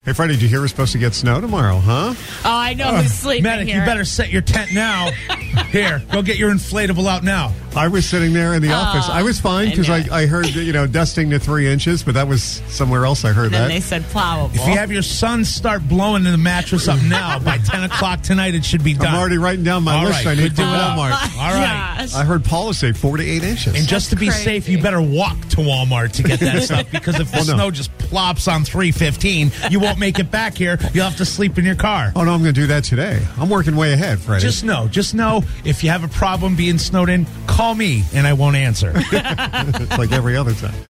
Hey, Freddie, did you hear we're supposed to get snow tomorrow, huh? Oh, I know who's sleeping Medic, here. you better set your tent now. Here, go get your inflatable out now. I was sitting there in the office. I was fine because I knew I heard, dusting to 3 inches, but that was somewhere else I heard And then that. they said plowable. If you have your son start blowing the mattress up now, by 10 o'clock tonight, it should be done. I'm already writing down my All list right, I need good for to know. Walmart. All right. Gosh. I heard Paula say 4 to 8 inches. And just to be That's safe, crazy. you better walk to Walmart to get that stuff, because if the Well, no. snow just plops on 315, you won't make it back here. You'll have to sleep in your car. Oh, no, I'm going to do that today. I'm working way ahead, Freddie. Just know, if you have a problem being snowed in, call me and I won't answer. It's like every other time.